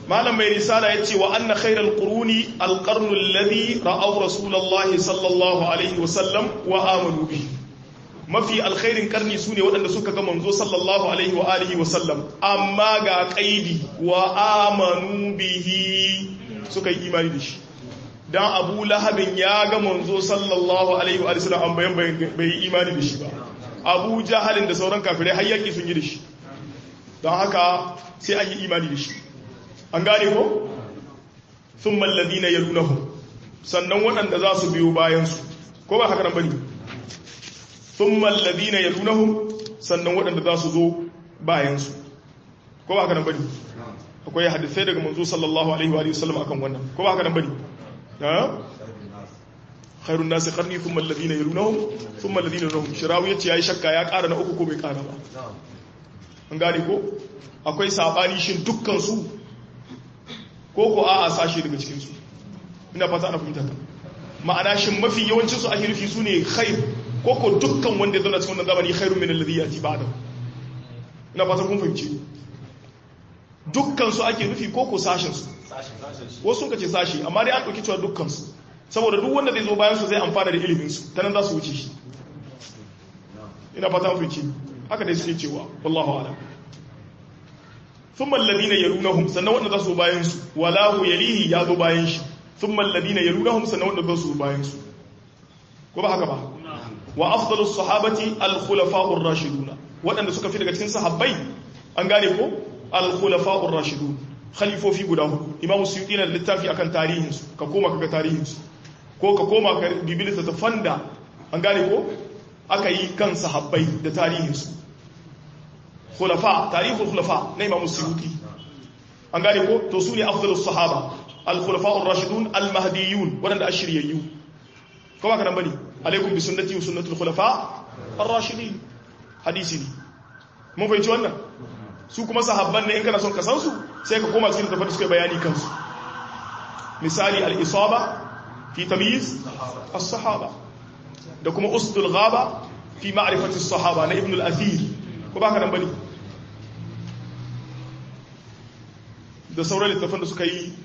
malam mai risala yace wa anna khayral quruni alqarnu alladhi ra'aw rasulullahi sallallahu alaihi wasallam wa amanu bihi mafi alkhairin karni sune waɗanda suka ga manzo sallallahu alaihi wa alihi wasallam amma ga qaidi wa amanu bihi suka yi imani da shi dan Abu Lahabin ya ga manzo sallallahu alaihi wa sallam an bai yi imani da shi ba Abu Jahalin da sauran kafirai har yaki sun yi da shi don haka sai an yi imani da shi an gane ko thumma alladhina yalunahum sannan waɗanda za su biyo bayan su ko ba haka nan bane thumma alladhina yalunahum sannan waɗanda za su zo bayan su ko ba haka nan bane akwai hadisai daga manzo sallallahu alaihi wa sallam akan wannan ko ba haka nan bane khairun nasi qarni thumma alladhina yalunahum thumma alladhina yalunahum shirawi yace yayi shakka ya ƙara na uku ko bai ƙara ba an gane ko akwai sabani shin dukkan su ko a'a sashi daga cikin su ina fata ana fahimta ta ma'ana shin mafi yawancin su ake nufi sune khair ko dukkan wanda ya zauna cikin wannan zamani khairun min alladhi yati ba'da ina fata kun fahimci dukkan su ake nufi ko sashin su wasu sun kace sashi amma dai an dauki cewa dukkan su saboda duk wanda zai zo bayan su zai amfana da ilimin su ta nan za su wuce shi ina fata mun fahimci haka dai suke cewa wallahu a'lam thumma alladhina yalunhum sannan wanda za su bayan su walahu yalihi ya zo bayan shi thumma alladhina yalunhum sannan wanda za su bayan su ko ba haka ba wa afdalus sahabati al-khulafa'ur rashidun wadanda suka fi daga cikin sahabbai an gane ko al-khulafa'ur rashidun khalifofi guda hudu imam suyuti na littafi akan tarihin su ka koma kaga tarihin su ko ka koma ka bibilita ta fanda an gane ko aka yi kan sahabbai da tarihin su khulafa tarihul khulafa na imam suyuti an gane ko to su ne afdalus sahaba al-khulafa'ur rashidun al-mahdiyun wadanda ashiriyyu ko ba ka nan bane alaikum bi sunnati wa sunnatul khulafa ar-rashidin hadisi ne mun fahimci wannan su kuma sahabban ne in kana son ka san su sai ka koma cikin tafsir suka bayani kansu misali al-isaba fi tamyiz as-sahaba da kuma usdul ghaba fi ma'rifati as-sahaba na ibn al-athir ko ba ka nan bane da sauran littafan da suka yi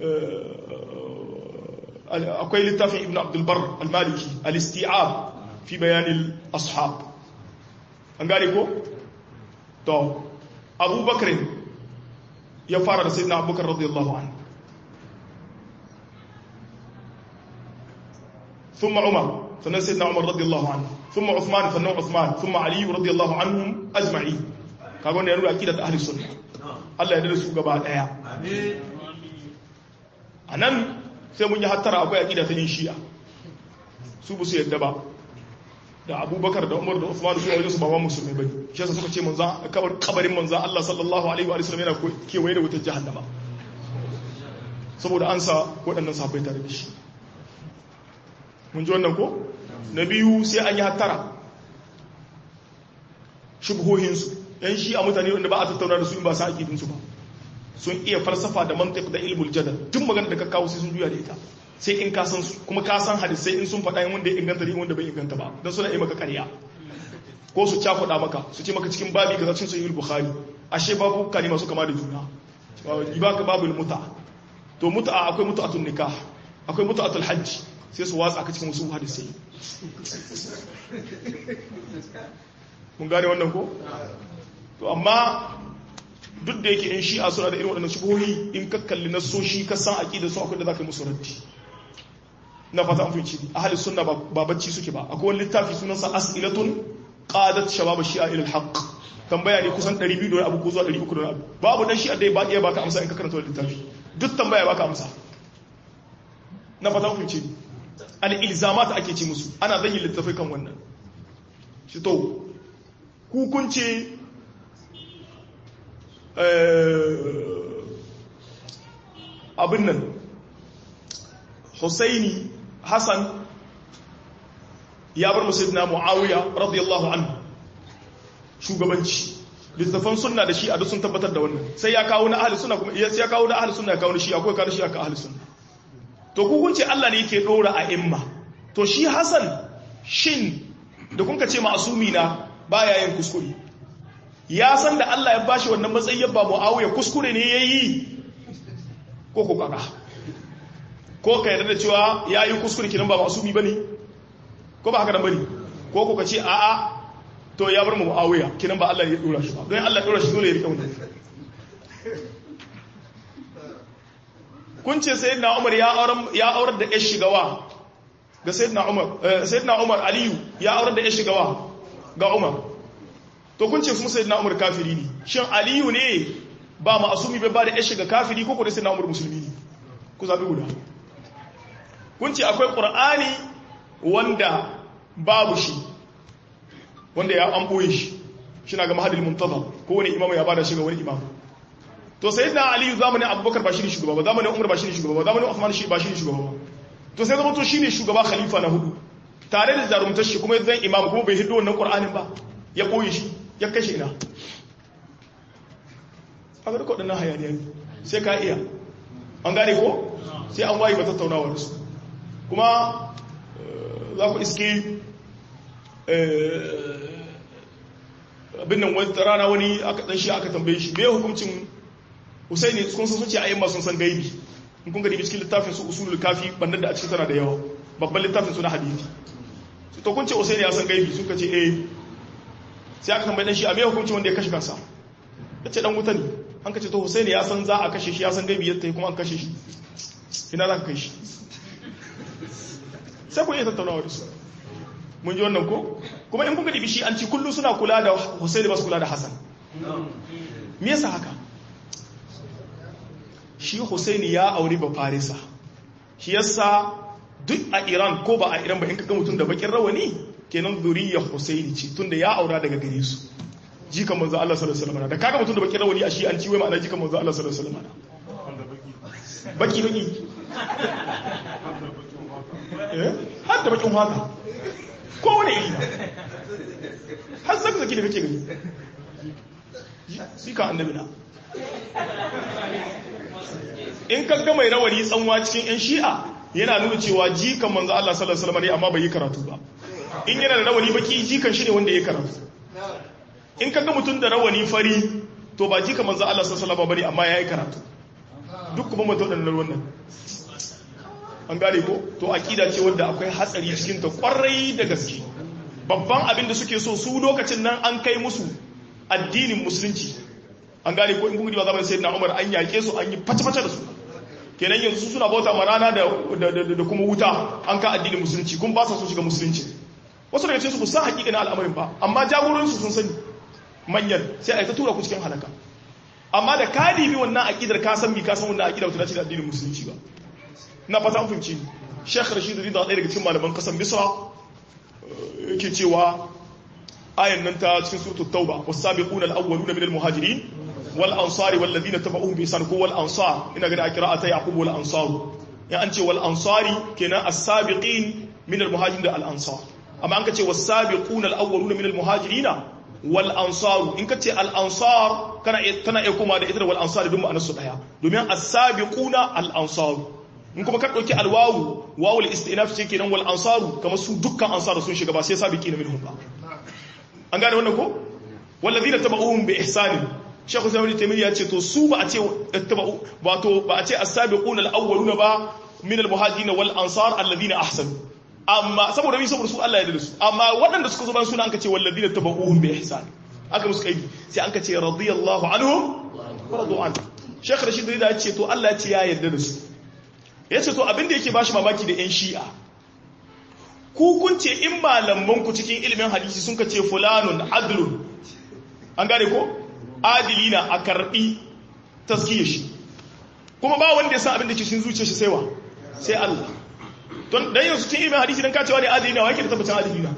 akwai littafin ibn abdul bar al-maliki al-isti'ab fi bayan al-ashab an gane ko to abubakar ya fara da sayyidina abubakar radiyallahu anhu thumma umar sannan sayyidina umar radiyallahu anhu thumma uthman sannan uthman thumma ali radiyallahu anhum ajma'in kaga wannan ya nuna aqidar ahli sunna Allah ya dade su gaba daya amin anan sai mun yi hattara akwai aqida ta yin shi'a su bu su yadda ba da abubakar da umar da usman su wajen su ba wa musulmai bane shi yasa suka ce kabarin manzo Allah sallallahu alaihi wa sallam yana kewaye da wutar jahannama saboda an sa waɗannan sahabbai tare da shi mun ji wannan ko na biyu sai an yi hattara shubhohin su yan shi a mutane wanda ba a tattauna da su in ba sa aqidin su ba sun iya falsafa da mantiq da ilmul jadal duk magana da ka kawo sai sun juya da ita sai in ka san su kuma ka san hadisai in sun faɗa wanda ya inganta da wanda bai inganta ba don suna yi maka ƙarya ko su cakuɗa maka su ce maka cikin babi kaza cikin sahih bukhari ashe babu kalima su kama da juna ibaka babul muta to muta akwai mut'atul nikah akwai mut'atul hajj sai su watsa ka cikin wasu hadisai mun gane wannan ko to amma duk da yake in shi'a suna da irin waɗannan shubuhohi in ka kalli nasoshi ka san aqidar su akwai da zaka yi musu raddi na fata an fahimci ahli sunna ba bacci suke ba akwai wani littafi sunansa as'ilatun qadat shabab shi'a ila al-haqq tambaya ne kusan 200 da abu ko zuwa 300 da abu babu dan shi'a dai ba iya baka amsa in ka karanta wannan littafi duk tambaya baka amsa na fata an fahimci al-ilzamat ake ci musu ana zan yi littafai kan wannan shi to ku kun ce abin nan Husaini Hassan ya bar musayyidina Muawiya radiyallahu anhu shugabanci littafan sunna da shi a duk sun tabbatar da wannan sai ya kawo na ahli sunna kuma ya kawo na ahli sunna ya kawo shi akwai kawo shi aka ahli sunna to ku kun ce Allah ne yake dora a imma to shi Hassan shin da kun ka ce ma'asumi na baya yin kuskure ya san da Allah ya bashi wannan matsayin ba Muawiya kuskure ne yayi ko ko kaka ko ka yarda da cewa yayi kuskure kinan ba masumi bane ko ba haka nan bane ko ko ka ce a'a to ya bar mu Muawiya kinan ba Allah ya dora shi ba don Allah ya dora shi dole ya rike wannan kun ce sayyidina Umar ya aurar da ƴar shigawa ga sayyidina Umar Aliyu ya aurar da ƴar shigawa ga Umar to kun ce kuma sayyidina Umar kafiri ne shin Aliyu ne ba ma'asumi ba da ƴar shiga kafiri ko da sayyidina Umar musulmi ne ku zabi guda kun ce akwai Qur'ani wanda babu shi wanda ya an boye shi na ga mahadil muntaza ko wani imamu ya bada shi ga wani imamu to sayyidina Ali zamanin Abubakar ba shi ne shugaba ba zamanin Umar ba shi ne shugaba ba zamanin Uthman shi ba shi ne shugaba ba to sai zama to shine shugaba khalifa na hudu tare da zarumtar shi kuma zan imam kuma bai hiddo wannan Qur'anin ba ya koyi shi ya kashe ina a ga wadannan hayaniya sai ka iya an gane ko sai an wayi ba tattaunawa da su kuma za ku iske abin nan wata rana wani aka dan shi aka tambaye shi me hukuncin Husaini kun san ce ayyuma sun san gaibi in kun ga dibi cikin littafin su usulul kafi bandar da a cikin tana da yawa babban littafin su na hadisi to kun ce Husaini ya san gaibi sun kace sai aka tambaye dan shi a me hukuncin wanda ya kashe kansa yace dan wuta ne an kace to Husaini ya san za a kashe shi ya san gaibi yadda kuma an kashe shi ina za ka kai shi sai ku iya tattaunawa da su mun ji wannan ko kuma in kuka dibi shi an ci kullu suna kula da Husaini ba su kula da Hassan me yasa haka shi Husaini ya aure ba Farisa shi yasa duk a Iran ko ba a Iran ba in kaga mutum da bakin rawani kenan zuriyar Husaini ce tunda ya aura daga gare su jikan manzo Allah sallallahu alaihi wasallam da kaga mutum da bakin rawani a shi an ci wai ma'ana jikan manzo Allah sallallahu alaihi wasallam baki har da bakin haka ko wani iri har zaki da kake gani shi ka annabi na in kaga mai rawani tsanwa cikin yan shi'a yana nuna cewa jikan manzo Allah sallallahu alaihi wasallam ne amma bai yi karatu ba in yana da rawani baki jikan shi ne wanda ya karatu in kaga mutum da rawani fari to ba jikan manzo Allah sallallahu alaihi wasallam bane amma yayi karatu duk kuma mutum dan wannan an gane ko to akida ce wanda akwai hatsari cikin ta kwarai da gaske babban abin da suke so su lokacin nan an kai musu addinin musulunci an gane ko in kuma ba zaman sayyidina Umar an yake su an yi fata-fata da su kenan yanzu suna bauta ma rana da kuma wuta an ka addinin musulunci kun ba sa so shiga musulunci wasu daga cikin su san hakika na al'amarin ba amma jagoransu sun sani manyan sai a yi ta tura ku cikin halaka amma da ka dibi wannan aqidar ka san wannan aqida wata ce da addinin musulunci ba na fata an fahimci Sheikh Rashid Rida ɗaya daga cikin malaman kasan Misra yake cewa ayan nan ta cikin suratul Tauba was-sabiquna al-awwaluna min al-muhajirin wal ansari wal ladina tabauhum bi ihsan wal ansar ina ga qira'ata yaqub wal ansar ya an ce wal ansari kenan as-sabiqin min al-muhajirin da al-ansar amma an ka ce was-sabiquna al-awwaluna min al-muhajirin wal ansar in ka ce al-ansar kana tana iya kuma da ita da wal ansar duk ma'anar su daya domin as-sabiquna al-ansar in kuma ka dauki al-wawu wawul istinaf ce kenan wal ansar kamar su dukkan ansar sun shiga ba sai sabiqina minhum ba an gane wannan ko wallazina tabauhum bi ihsan Sheikh Usman Taymiyyah ya ce to su ba a ce tabau wato ba a ce as-sabiquna al-awwaluna ba min al-muhajirin wal ansar alladhina ahsanu amma saboda saboda su Allah ya yarda su amma waɗanda suka zo ban suna an ka ce wallazina tabauhum bi ihsan aka musu kai sai an ka ce radiyallahu anhum radu an Sheikh Rashid Rida ya ce to Allah ya ce ya yarda da su ya ce to abinda yake bashi mamaki da yan shi'a ku kun ce in malaman ku cikin ilimin hadisi sun ka ce fulanun adlun an gane ko adilina a karbi taskiyar shi kuma ba wanda ya san abin da ke cikin zuciyar shi sai wa sai Allah don dan yanzu cikin ilimin hadisi dan ka cewa ne adilina wa yake da tabbacin adilina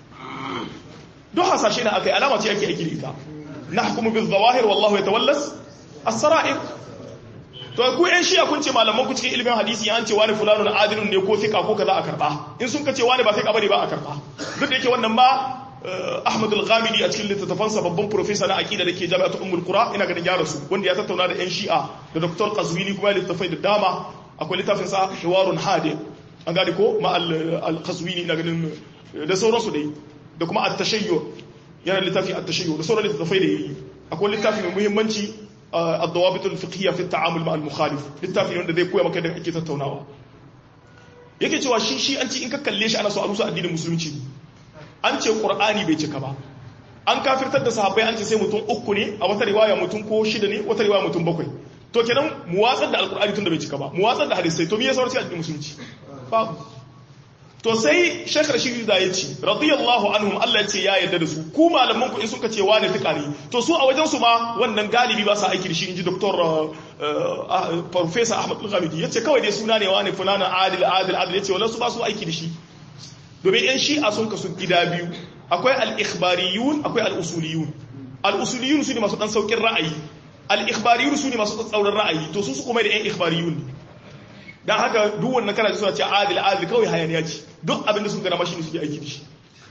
don hasashe na akai alama ce yake aiki da ita nahkumu bil zawahir wallahu yatawallas as-sara'ir to ku yan shiya kun ce malaman ku cikin ilimin hadisi an ce wani fulanun adilun ne ko fika ko kaza a karba in sun ka ce wani ba fika bane ba a karba duk da yake wannan ba Ahmad al-Ghamidi a cikin littattafansa babban professor na aqida dake Jami'atul Ummul Qura ina ganin ya rasu wanda ya tattauna da yan shi'a da Dr. Qazwini kuma littafai da dama akwai littafin sa Hiwarun Hadi an gane ko ma al-Qazwini ina ganin da sauransu dai da kuma at-tashayyu yana littafi at-tashayyu da sauran littafai da yayi akwai littafi mai muhimmanci الضوابط الفقهية في التعامل مع المخالف littafi wanda zai koya maka da ake tattaunawa yake cewa shi an ci in ka kalle shi ana so a rusa addinin musulunci an ce qur'ani bai cika ba an kafirtar da sahabbai an ce sai mutum 3 ne a wata riwaya mutum ko 6 ne wata riwaya mutum 7 to kenan mu watsar da alqur'ani tun da bai cika ba mu watsar da hadisi to me yasa warci addinin musulunci babu to sai Sheikh Rashid da ya ce radiyallahu anhum Allah ya ce ya yarda da su ku malaman ku in suka ce wani fikari to su a wajen su ma wannan galibi ba sa aiki da shi inji Dr. Professor Ahmad Al-Ghamidi yace kawai dai suna ne wani fulana adil yace wannan su ba su aiki da shi domin yan shi'a sun kasu gida biyu akwai al-ikhbariyun akwai al-usuliyun al-usuliyun su ne masu dan saukin ra'ayi al-ikhbariyun su ne masu tsauran ra'ayi to su kuma da yan ikhbariyun dan haka duk wannan kana suna ce adil kawai hayaniya ce duk abinda sun gana mashi ne suke aiki da shi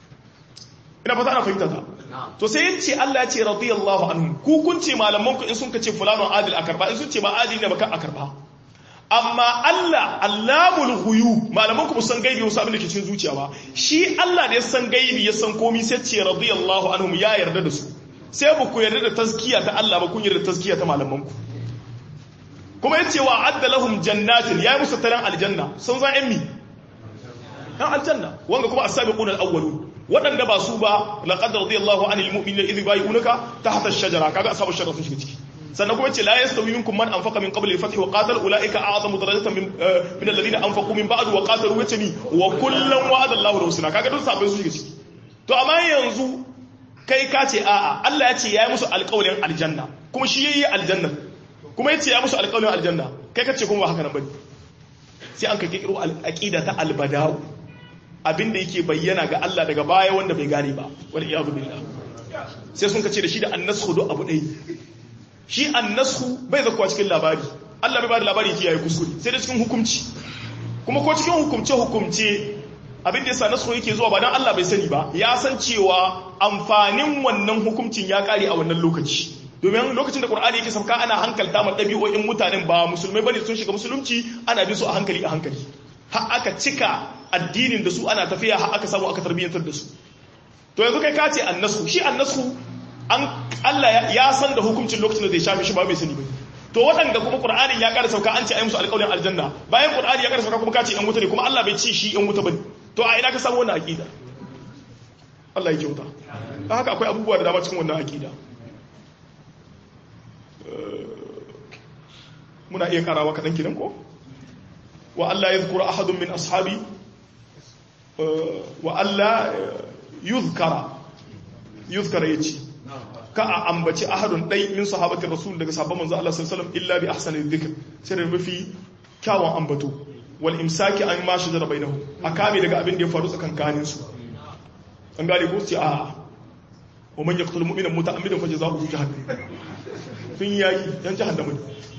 ina fata ana fahimta ta to sai yace Allah ya ce radiyallahu anhum ku kun ce malaman ku in sun kace fulanun adil akarba in sun ce ba adil ne baka akarba amma Allah allamul ghuyub malaman ku san gaibi wasu abin da ke cikin zuciya ba shi Allah da ya san gaibi ya san komai sai ce radiyallahu anhum ya yarda da su sai ba ku yarda da tazkiya ta Allah ba kun yarda da tazkiya ta malaman ku kuma yace wa adda lahum jannatin ya musu taran aljanna sun za emmi dan aljanna wanga kuma as-sabiquna al-awwalun wadanda ba su ba laqad radiyallahu anil mu'minina idh bay'unaka tahta ash-shajara kaga ashabu ash-shajara sun shiga ciki sannan kuma yace la yastawi minkum man anfaqa min qabli al-fath wa qatal ulaika a'zamu darajatan min alladhina anfaqu min ba'd wa qatalu yace ni wa kullan wa'ada Allahu al-husna kaga duk sabai sun shiga ciki to amma yanzu kai ka ce a'a Allah ya ce yayi musu alƙawarin aljanna kuma shi yayi aljanna kuma yace ya musu alƙawarin aljanna kai kace kuma ba haka nan bane sai an ka kiro aqida ta albada'u abinda yake bayyana ga Allah daga baya wanda bai gane ba wal iyadu billah sai sun kace da shi da annashu do abu dai shi annashu bai zakwa cikin labari Allah bai ba da labari yake yayi kuskure sai da cikin hukunci kuma ko cikin hukumce abinda yasa nashu yake zuwa ba dan Allah bai sani ba ya san cewa amfanin wannan hukuncin ya kare a wannan lokaci domin lokacin da Qur'ani yake sauka ana hankalta ma dabi'o'in mutanen ba musulmai bane sun shiga musulunci ana bin su a hankali har aka cika addinin da su ana tafiya har aka samu aka tarbiyyantar da su to yanzu kai ka ce annasu shi annasu Allah ya san da hukuncin lokacin da zai shafi shi ba mai sani ba to waɗanda kuma Qur'anin ya ƙara sauka an ce ayi musu alƙawarin aljanna bayan Qur'ani ya ƙara sauka kuma ka ce ɗan wuta ne kuma Allah bai ci shi ɗan wuta bane to a ina ka samu wannan aqida Allah ya kyauta haka akwai abubuwa da dama cikin wannan aqida muna iya karawa kaɗan kinan ko wa Allah ya zukura ahadun min ashabi wa Allah yuzkara ya ce ka a ambaci ahadun ɗai min sahabatin rasul daga sahabban manzo Allah sallallahu alaihi wasallam illa bi ahsani dhikr sai da mafi kyawun ambato wal imsaki an ma shajara bainahum akame daga abin da ya faru tsakankanin su an gane ko sai a wa man yaqtul mu'mina muta'ammidan fajazaohu jahannam sun yayi yan jahannam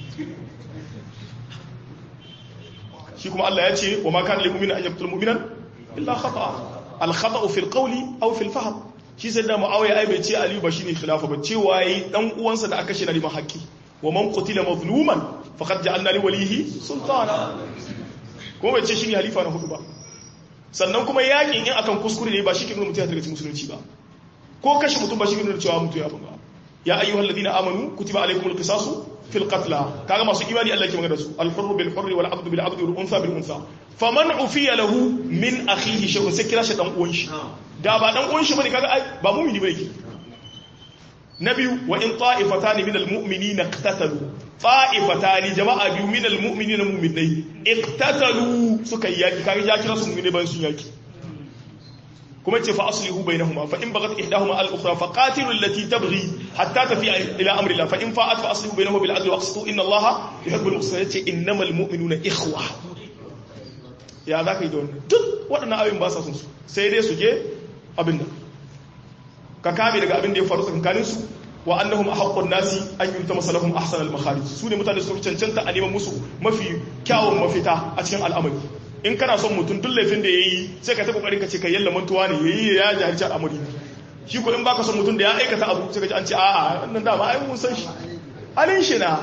shi kuma Allah ya ce wa ma kana lil mu'mina an yaqtul mu'minan illa khata'a al khata'u fil qawli aw fil fahm shi sai da Muawiya ai bai ce Aliyu ba shine khilafa ba cewa yayi dan uwansa da aka shi na liman haqqi wa man qutila mazluman faqad ja'alna li walihi sultana ko bai ce shine halifa na hudu ba sannan kuma yakin in akan kuskure ne ba shi ke nuna mutum ya daga musulunci ba ko kashe mutum ba shi ke nuna cewa mutum ya ba ya ayyuhal ladina amanu kutiba alaykumul qisasu fil qatl kaga masu imani Allah ke magana su al hurru bil hurri wal 'abdu bil 'abdi wal untha bil untha faman ufiya lahu min akhihi shay'un sai kira shi dan uwan shi da ba dan uwan shi bane kaga ai ba mu'mini bane ke nabiyu wa in ta'ifatan min al mu'minina iqtatalu ta'ifatan jama'a biyu min al mu'minina mu'minai iqtatalu suka yaki kaga ya kira su mu'mini ban sun yaki kuma ce fa aslihu bainahuma fa in bagat ihdahuma al ukhra fa qatilu allati tabghi hatta tafi ila amri Allah fa in fa'at fa aslihu bainahuma bil 'adli waqsitu inna Allaha yuhibbul muqsitin innamal mu'minuna ikhwa ya zaka yi don duk wadannan ayoyin ba sa sun su sai dai su je abinda ka kame daga abin da ya faru tsakanin su wa annahum ahaqqun nasi an yutama lahum ahsanal makharij su ne mutane su cancanta a neman musu mafi kyawun mafita a cikin al'amari in kana son mutum duk laifin da yayi sai ka ta kokarin ka ce kai yalla mantuwa ne yayi ya jahilci al'amari shi ko in baka son mutum da ya aikata abu sai ka ji an ce a'a nan da ma ai mun san shi alin shi na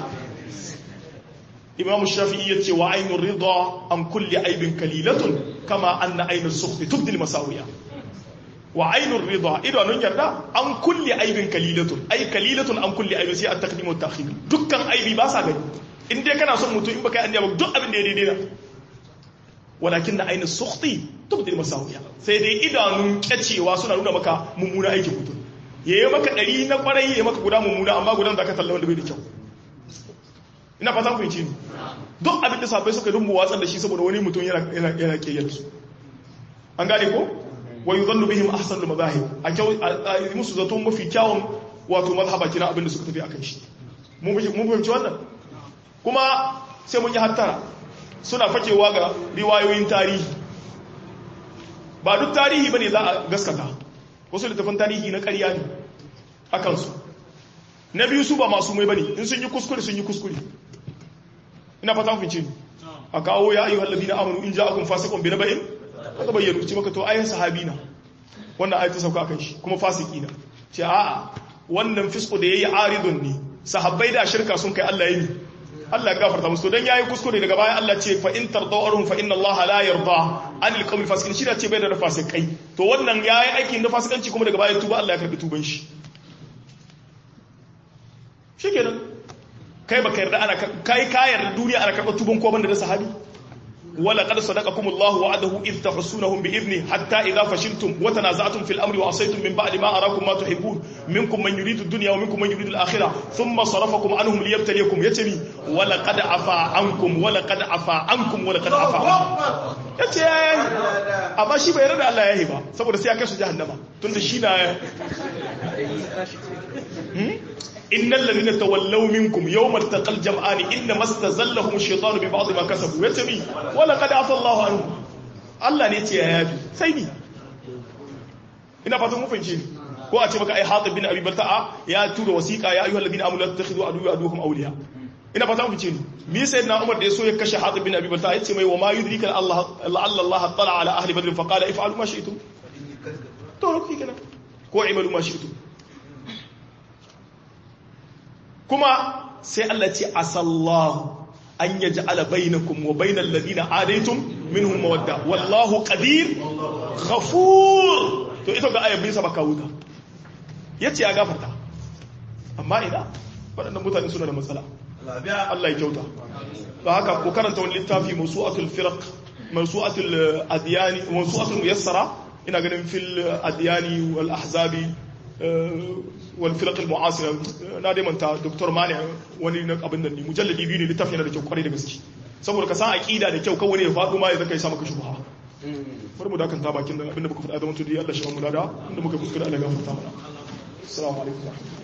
Imam Shafi'i yace wa ainur ridha am kulli aibin kalilatun kama anna ainus sukhti tubdil masawiya wa ainur rida idanun yarda an kulli aibin kalilatun ai kalilatun an kulli aibin sai at-taqdim wa at-ta'khir dukkan aibi ba sa gani in dai kana son mutum in baka yi annabi duk abin da ya daidai na walakin da ainihin sukhti tubdil masawiya sai dai idanun kyacewa suna nuna maka mummuna aikin mutum yayi maka 100 na kwarai yayi maka guda mummuna amma gudan zaka talla wanda bai da kyau ina fata ku yi duk abin da sabai suka dumbu watsar da shi saboda wani mutum yana kiyaye su an gane ko wa yudhallu bihim ahsanul madahib a musu zato mafi kyawun wato mazhaba kina abin da suka tafi akan shi mun fahimci wannan kuma sai mun yi hattara suna fakewa ga riwayoyin tarihi ba duk tarihi bane za a gaskata wasu littafin tarihi na ƙarya ne akan su na biyu su ba masu mai bane in sun yi kuskure ina fata kun ce a kawo ya ayyuhal ladina amanu in ja'akum fasiqun bi naba'in kada bayyana ce maka to ayin sahabina wannan ayatu sauka akan shi kuma fasiki na ce a'a wannan fisqu da yayi aridun ne sahabbai da shirka sun kai Allah yayi Allah ya gafarta musu dan yayi kuskure daga baya Allah ce fa in tardawhum fa inna Allah la yarda an alqawmi fasikin shi da ce bai da fasikai to wannan yayi aikin da fasikanci kuma daga baya tuba Allah ya karbi tuban shi shikenan kai baka yarda ana kai ka yarda duniya ana karba tuban ko banda da sahabi wala qad sadaqakum Allah wa'adahu id tahsunahum bi idni hatta idha fashiltum wa tanaza'tum fil amri wa asaytum min ba'di ma arakum ma tuhibbun minkum man yuridu ad-dunya wa minkum man yuridu al-akhirah thumma sarafakum anhum liyabtaliyakum yatami wala qad afa ankum wala qad afa ankum wala qad afa yace amma shi bai yarda Allah yayi ba saboda sai ya kai su jahannama tunda shi na innal ladina tawallaw minkum yawmal taqal jam'ani inma istazallahum ash-shaytanu bi ba'd ma kasabu yatami wala qad afa Allahu anhu Allah ne ce ya yafi sai ni ina fatan mun fahimci ko a ce maka ai Hatib bin Abi Balta'a ya tura wasiqa ya ayyuhal ladina amanu la tattakhidhu aduwwakum awliya ina fatan mun fahimci mi sayyidina Umar da yaso ya kashe Hatib bin Abi Balta'a yace mai wa ma yudrika Allah tala ala ahli badr fa qala if'alu ma shi'tum to ruki kana ko imalu ma shi'tum kuma sai Allah ce asallahu an yaj'ala bainakum wa bainal ladina adaytum minhum mawadda wallahu qadir ghafur to ito ga ayyabin sa baka wuta yace ya gafarta amma ina wadannan mutane suna da matsala Allah ya kyauta ba haka ko karanta wani littafi mawsu'atul firaq mawsu'atul adyani mawsu'atul muyassara ina ganin fil adyani wal ahzabi والفرق المعاصره na dai manta Dr. Mani wani na abin nan ne mujalladi biyu ne littafin yana da kyau kwarai da gaske saboda ka san aqida da kyau kawai ne ya faɗo ma ya zaka yi sa maka shubha bari mu dakanta bakin da abinda muka faɗa da mutum dai Allah shi mu lada inda muka kuskure Allah ya gafarta mana assalamu alaikum